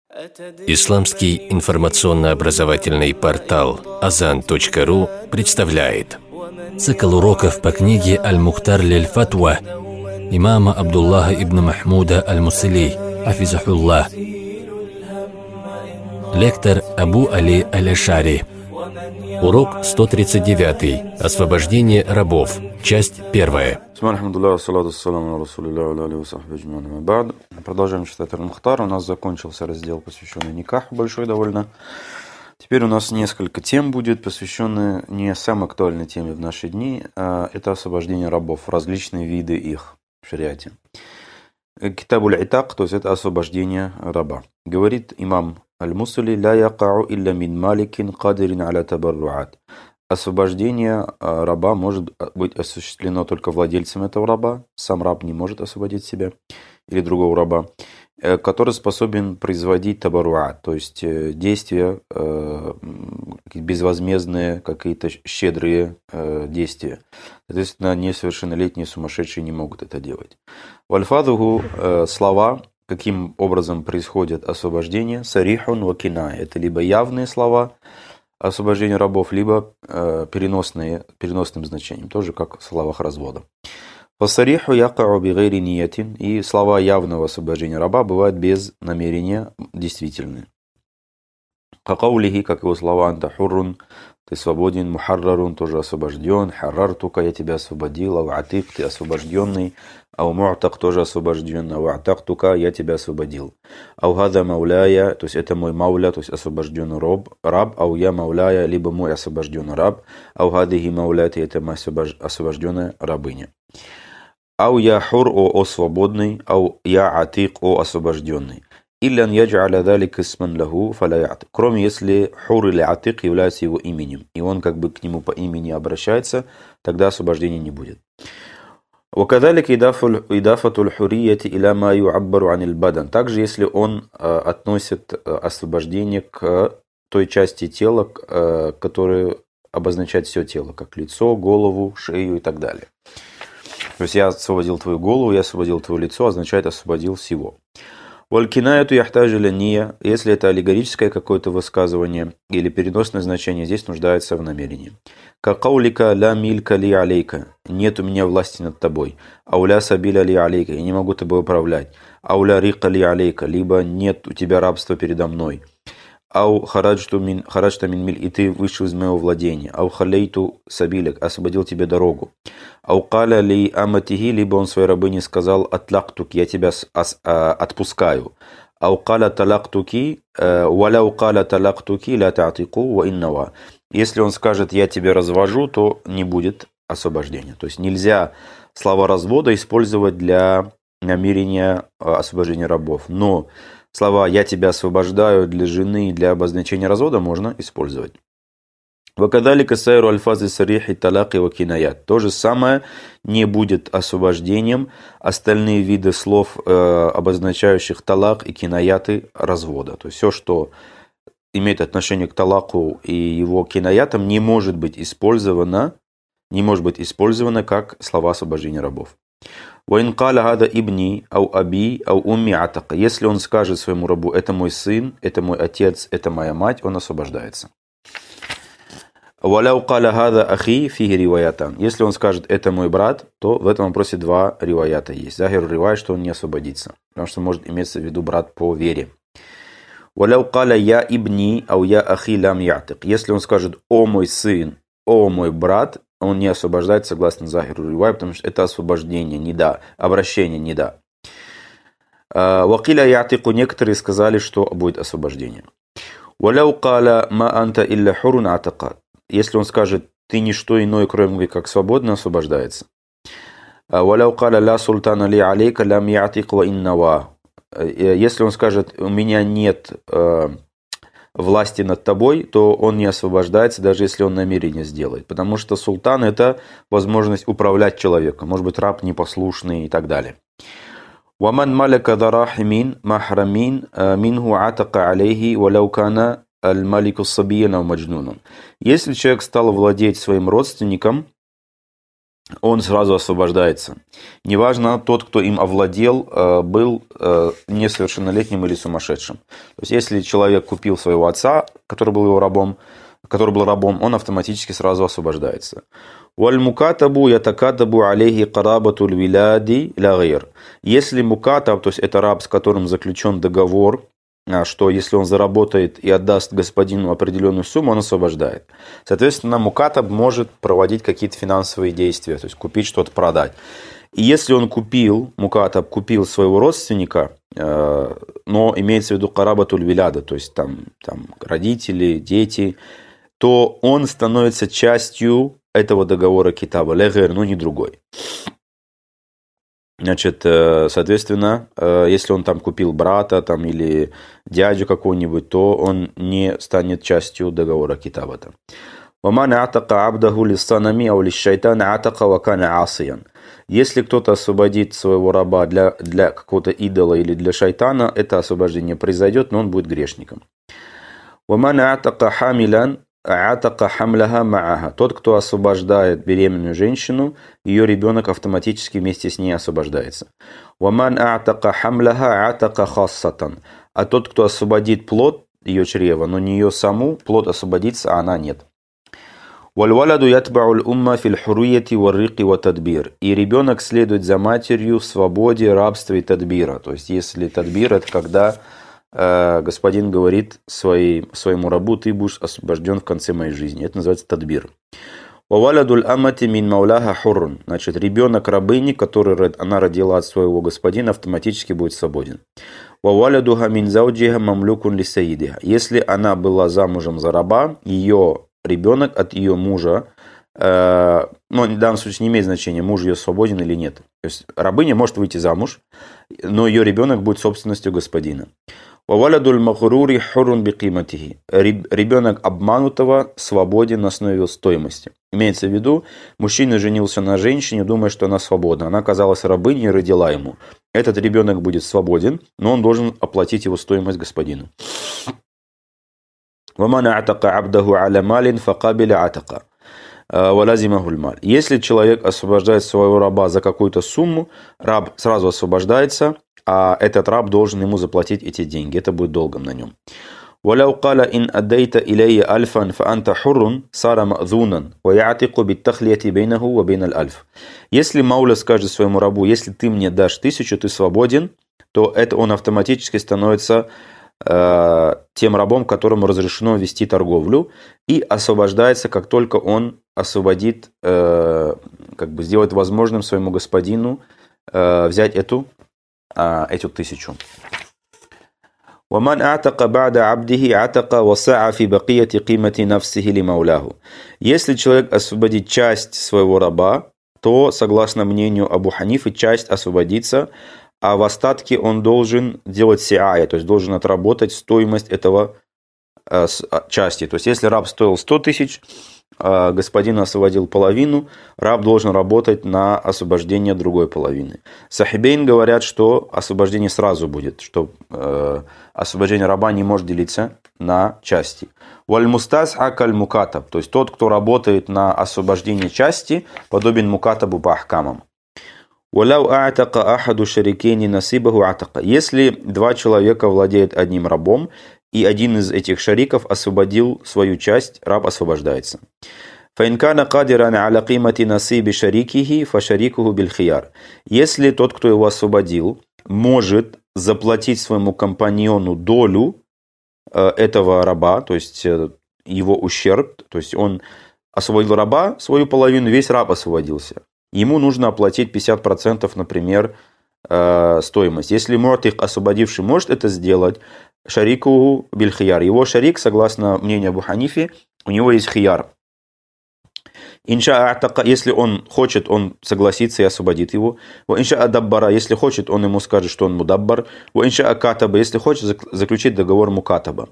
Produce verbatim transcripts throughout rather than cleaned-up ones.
Исламский информационно-образовательный портал азан точка ру представляет цикл уроков по книге «Аль-Мухтар лиль-Фатва» имама Абдуллаха ибн Махмуда аль-Мусили, хафизахуллах. Лектор Абу Али аль-Ашари. Урок сто тридцать девять. Освобождение рабов. Часть первая. Продолжаем читать Аль-Мухтар. У нас закончился раздел, посвященный никаху, большой довольно. Теперь у нас несколько тем будет, посвященные не самой актуальной теме в наши дни, а это освобождение рабов, различные виды их в шариате. Китаб аль-Итак, то есть это освобождение раба. Говорит имам Аль-Мусили: «Ля якау илля мин маликин кадирин аля табарруат». Освобождение раба может быть осуществлено только владельцем этого раба. Сам раб не может освободить себя или другого раба, который способен производить табаруат, то есть действия безвозмездные, какие-то щедрые действия. Соответственно, несовершеннолетние сумасшедшие не могут это делать. Вальфадуху слова, каким образом происходит освобождение, сарихун ва киная. Это либо явные слова освобождения рабов, либо переносные, переносным значением, тоже как в словах развода. Фасариху якау бигайри ниятин, и слова явного освобождения раба бывают без намерения действительны. Какаулихи, как его слова: анта хуррун, ты свободен, мухаррарун, тоже освобожден, харрартука, я тебя освободил, ау атик, ты освобожденный, ау му'так, тоже освобожден, ау атактука, я тебя освободил. Ау хада мауляя, то есть это мой мауля, то есть освобожденный раб, раб, ау я мауляя, либо мой освобожденный раб, ау хадихи мауляти, это моя освобожденная рабыня. Ау я хур, о, о свободный, ау я атик, о освобожденный. Иллян яджа'аля далик исман лаху фаля я'тик. Кроме если хур или атик является его именем, и он как бы к нему по имени обращается, тогда освобождения не будет. Вакадалик идафатуль хурияти иля ма ю'аббару аниль бадан. Также если он э, относит э, освобождение к той части тела, э, которая обозначает все тело, как лицо, голову, шею и так далее. То есть я освободил твою голову, я освободил твое лицо, означает освободил всего. Валькинаяту яхтажи ния, если это аллегорическое какое-то высказывание или переносное значение, здесь нуждается в намерении. Какаулика ла милька ли алейка, нет у меня власти над тобой. Ауля сабиля ли алейка, я не могу тобой управлять. Ауля рика ли алейка, либо нет у тебя рабства передо мной. Ау хараджту мин хараджта мин миль, и ты вышел из моего владения. Ау халейту сабиляк, освободил тебе дорогу. Ау каля ли аматихи, либо он своей рабыне сказал: атлактук, я тебя ас, а, отпускаю. Ау каля талактуки, валяу каля талактуки ля та'тику ва иннава. Если он скажет: я тебя развожу, то не будет освобождения. То есть нельзя слова развода использовать для намерения освобождения рабов. Но слова «я тебя освобождаю» для жены и для обозначения развода можно использовать. Вакадалика сайру альфазы сарихи талаки ва кинаят. То же самое не будет освобождением остальные виды слов, э, обозначающих талак и кинаяты развода. То есть все, что имеет отношение к талаку и его кинаятам, не может быть использовано, не может быть использовано как слова освобождения рабов. Если он скажет своему рабу: это мой сын, это мой отец, это моя мать, он освобождается. Если он скажет: это мой брат, то в этом вопросе два риваята есть. Захир ривай, что он не освободится, потому что может иметься в виду брат по вере. Если он скажет: о мой сын, о мой брат, он не освобождается согласно Захиру ривай, потому что это освобождение, не да, обращение, не да. Вакиля ятику, некоторые сказали, что будет освобождение. Если он скажет: ты не что иное, кроме как свободно, освобождается. Если он скажет: у меня нет власти над тобой, то он не освобождается, даже если он намерение сделает. Потому что султан – это возможность управлять человеком. Может быть, раб непослушный и так далее. وَمَنْ مَلَكَ ذَرَاحِمِينَ مَحْرَمِينَ مِنْهُ عَتَقَ عَلَيْهِ وَلَوْ كَانَ الْمَلِكُ الصَّبِيًّا أَوْ مَجْنُونًا. Если человек стал владеть своим родственником, он сразу освобождается. Неважно, тот, кто им овладел, был несовершеннолетним или сумасшедшим. То есть, если человек купил своего отца, который был его рабом, который был рабом, он автоматически сразу освобождается. «Валь-мукатабу ятакатабу алейхи карабатуль виляди ля гайр». Если мукатаб, то есть это раб, с которым заключен договор, что если он заработает и отдаст господину определенную сумму, он освобождает. Соответственно, мукатаб может проводить какие-то финансовые действия, то есть купить что-то, продать. И если он купил, мукатаб купил своего родственника, но имеется в виду карабатуль виляда, то есть там, там родители, дети, то он становится частью этого договора китаба, легер, но не другой. Значит, соответственно, если он там купил брата там, или дядю какого-нибудь, то он не станет частью договора китаба. Если кто-то освободит своего раба для, для какого-то идола или для шайтана, это освобождение произойдет, но он будет грешником. Тот, кто освобождает беременную женщину, ее ребенок автоматически вместе с ней освобождается. А тот, кто освободит плод ее чрева, но не ее саму, плод освободится, а она нет. И ребенок следует за матерью в свободе, рабстве и тадбира. То есть, если тадбир, это когда господин говорит своей, своему рабу: ты будешь освобожден в конце моей жизни. Это называется тадбир. Значит, ребенок рабыни, который она родила от своего господина, автоматически будет свободен. Если она была замужем за раба, ее ребенок от ее мужа, э, ну, в данном случае не имеет значения, муж ее свободен или нет. То есть рабыня может выйти замуж, но ее ребенок будет собственностью господина. Ребенок обманутого свободен на основе стоимости. Имеется в виду, мужчина женился на женщине, думая, что она свободна. Она оказалась рабыней и родила ему. Этот ребенок будет свободен, но он должен оплатить его стоимость господину. Если человек освобождает своего раба за какую-то сумму, раб сразу освобождается, а этот раб должен ему заплатить эти деньги. Это будет долгом на нем. Если мауля скажет своему рабу: если ты мне дашь тысячу, ты свободен, то это он автоматически становится э, тем рабом, которому разрешено вести торговлю, и освобождается, как только он освободит, э, как бы сделает возможным своему господину э, взять эту, э, эту тысячу. Если человек освободит часть своего раба, то, согласно мнению Абу Ханифы, часть освободится, а в остатке он должен делать сиая, то есть должен отработать стоимость этого э, части. То есть, если раб стоил сто тысяч, э, господин освободил половину, раб должен работать на освобождение другой половины. Сахибейн говорят, что освобождение сразу будет, что э, освобождение раба не может делиться на части. Валь-мустаз акаль мукатаб, то есть тот, кто работает на освобождение части, подобен мукатабу по ахкамам. Если два человека владеют одним рабом, и один из этих шариков освободил свою часть, раб освобождается. Если тот, кто его освободил, может заплатить своему компаньону долю этого раба, то есть его ущерб, то есть он освободил раба, свою половину, весь раб освободился. Ему нужно оплатить пятьдесят процентов, например, стоимость. Если муатик, освободивший, может это сделать, шарику биль хияр. Его шарик, согласно мнению Абу Ханифи, у него есть хияр. Если он хочет, он согласится и освободит его. Если хочет, он ему скажет, что он мудаббар. Если хочет, заключить договор мукатаба.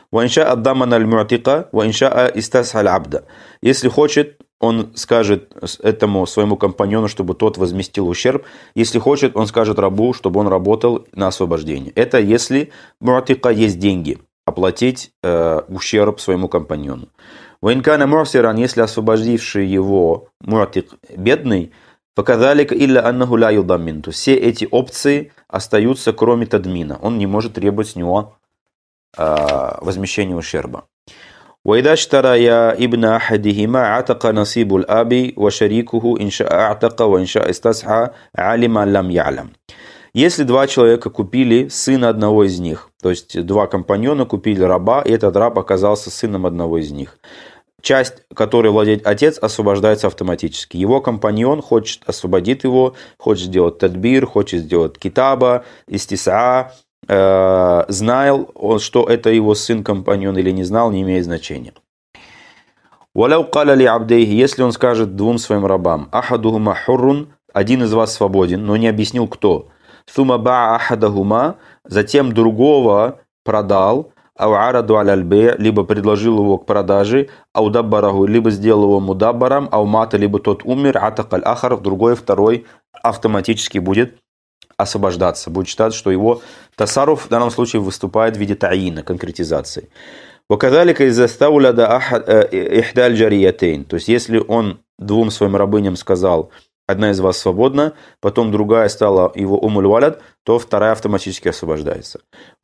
Если хочет, он скажет этому своему компаньону, чтобы тот возместил ущерб. Если хочет, он скажет рабу, чтобы он работал на освобождение. Это если муатика есть деньги, оплатить э, ущерб своему компаньону. Ваинкана мурсиран, если освободивший его муатик бедный, показалика илля аннаху ла юдаммин. То все эти опции остаются, кроме тадмина. Он не может требовать с него э, возмещения ущерба. وإذا اشترى ابن أحدهما عتق نصيب الأب وشريكه إن شاء أعتق وإن شاء استسحى علم لم يعلم. Если два человека купили сына одного из них, то есть два компаньона купили раба, и этот раб оказался сыном одного из них, часть, которой владеет отец, освобождается автоматически. Его компаньон хочет освободить его, хочет сделать тадбир, хочет сделать китаба, истиса, э, знал он, что это его сын-компаньон или не знал, не имеет значения. «Валяу каля ли абдейхи», если он скажет двум своим рабам, «Ахадухума хуррун», один из вас свободен, но не объяснил кто, «Сума баа ахадахума», затем другого продал, ау араду аль-альбе, либо предложил его к продаже, ау даббараху, либо сделал его мудаббаром, ау мата, либо тот умер, атак аль-ахар, другой, второй автоматически будет освобождаться, будет считать, что его тасаруф в данном случае выступает в виде таина, конкретизации. Вакадалика из-за стауляда ихдаль джариятейн, то есть если он двум своим рабыням сказал, одна из вас свободна, потом другая стала его умуль валяд, то вторая автоматически освобождается.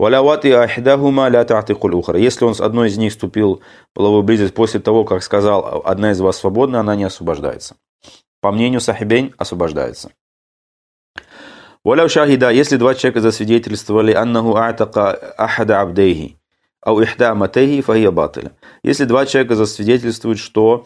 Если он с одной из них вступил в половую близость после того, как сказал, одна из вас свободна, она не освобождается. По мнению сахибейн, освобождается. Если два человека засвидетельствовали, аннаху а'така ахада абдейхи, ау ихда матейхи фахия батиля. Если два человека засвидетельствуют, что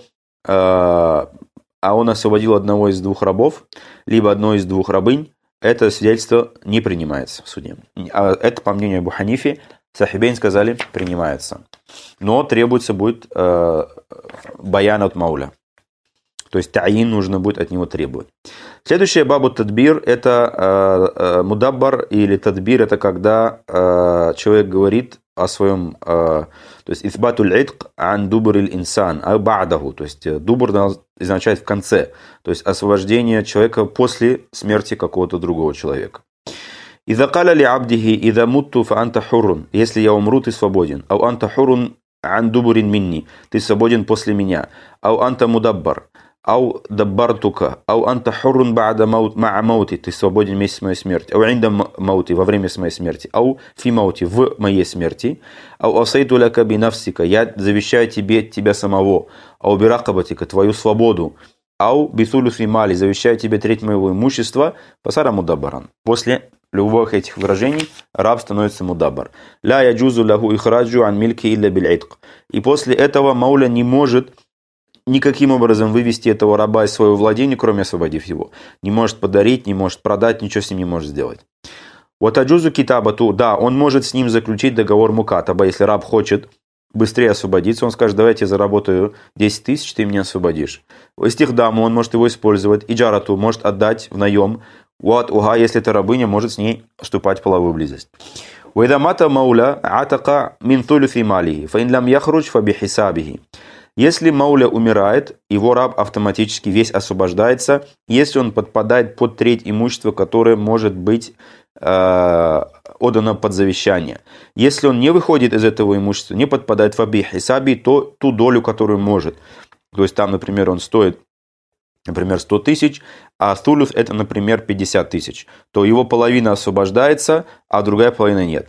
э, а он освободил одного из двух рабов, либо одной из двух рабынь, это свидетельство не принимается в суде. А это, по мнению Абу Ханифи, сахибейн сказали, принимается. Но требуется будет э, баян от мауля. То есть таин нужно будет от него требовать. Следующее бабу тадбир, это э, э, мудаббар или тадбир, это когда э, человек говорит о своем, э, то есть исбатуль итк ан дубрил инсан, а ба'даху, то есть дубр означает в конце, то есть освобождение человека после смерти какого-то другого человека. Иза каля ли абдихи, иза мутту фа анта хуррун, если я умру, ты свободен, ау анта хуррун ан дубурин минни, ты свободен после меня, ау анта мудаббар, ау даббартука, ау анта хуррун ба'да маут, ма'a маути, ты свободен вместе с моей смертью, ау инда маути, во время моей смерти, ау фи маути, в моей смерти, ау асайту лака бинавсика, я завещаю тебе тебя самого, ау биракабатика, твою свободу, ау бисулю фи мали, завещаю тебе треть моего имущества, пасара мудаббаран. После любых этих выражений раб становится мудаббар. Ля яджузу лаху ихраджу ан мильки илля бил'итк. И после этого мауля не может никаким образом вывести этого раба из своего владения, кроме освободив его. Не может подарить, не может продать, ничего с ним не может сделать. Вот аджузу китабату, да, он может с ним заключить договор мукатаба, если раб хочет быстрее освободиться, он скажет, давайте я заработаю десять тысяч, ты меня освободишь. Истихдаму, он может его использовать, иджарату, может отдать в наем, вот уга, если эта рабыня может с ней вступать в половую близость. Уэдамата мауля атака мин тулюфи малихи, фаин лям яхруч фабихисабихи. Если мауля умирает, его раб автоматически весь освобождается, если он подпадает под треть имущества, которое может быть э, отдано под завещание. Если он не выходит из этого имущества, не подпадает в абихисаби, то ту долю, которую может. То есть там, например, он стоит, например, сто тысяч, а тулюс это, например, пятьдесят тысяч, то его половина освобождается, а другая половина нет.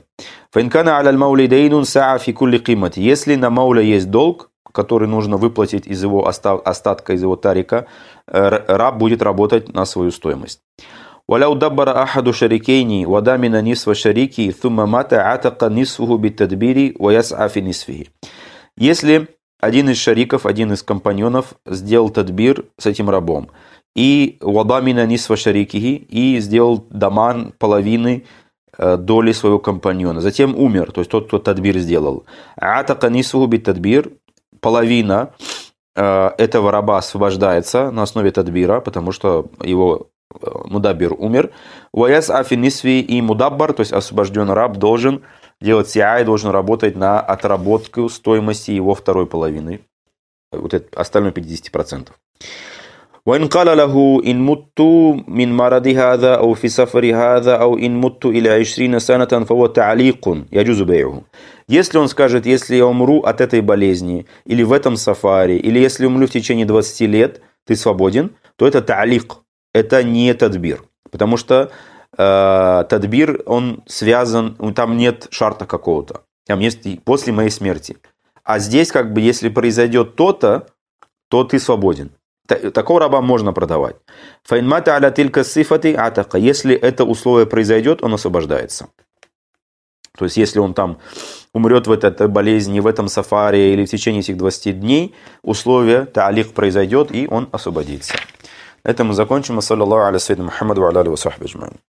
Если на мауля есть долг, который нужно выплатить из его остатка, из его тарика, раб будет работать на свою стоимость. وَلَوْ دَبَّرَ أَحَدُ شَرِكَيْنِ وَدَامِنَ نِصْفَ شَرِيكِهِ ثُمَّ مَاتَ عَتَقَ نِصْفُهُ بِالتَّدْبِيرِ وَيَسْعَى فِي نِصْفِهِ. Если один из шариков, один из компаньонов сделал тадбир с этим рабом, и وَدَامِنَ نِصْفَ شَرِيكِهِ, и сделал даман половины доли своего компаньона, затем умер, то есть тот, кто тадбир сделал. عَتَقَ نِصْفُهُ بِالتَّدْبِيرِ, половина э, этого раба освобождается на основе тадбира, потому что его э, мудаббир умер. Уаяс афинисви и мудаббар, то есть освобожденный раб, должен делать сиай, должен работать на отработку стоимости его второй половины, вот это остальное пятьдесят процентов. وإن قال له إن مت من مرض هذا أو في سفر هذا أو إن مت إلى عشرين سنة فهو تعليق يجوز بيعه. Если он скажет, если я умру от этой болезни, или в этом сафаре, или если умру в течение двадцати лет, ты свободен, то это та'лик, это не тадбир. Потому что э, тадбир, он связан, там нет шарта какого-то. Там есть после моей смерти. А здесь, как бы, если произойдет то-то, то ты свободен. Такого раба можно продавать. Если это условие произойдет, он освобождается. То есть, если он там умрет в этой болезни, в этом сафаре или в течение этих двадцати дней, условие та'лик произойдет, и он освободится. На этом мы закончим. Саллаллаху аля саййидина Мухаммаду ва аля алихи ва сахбихи аджмаин.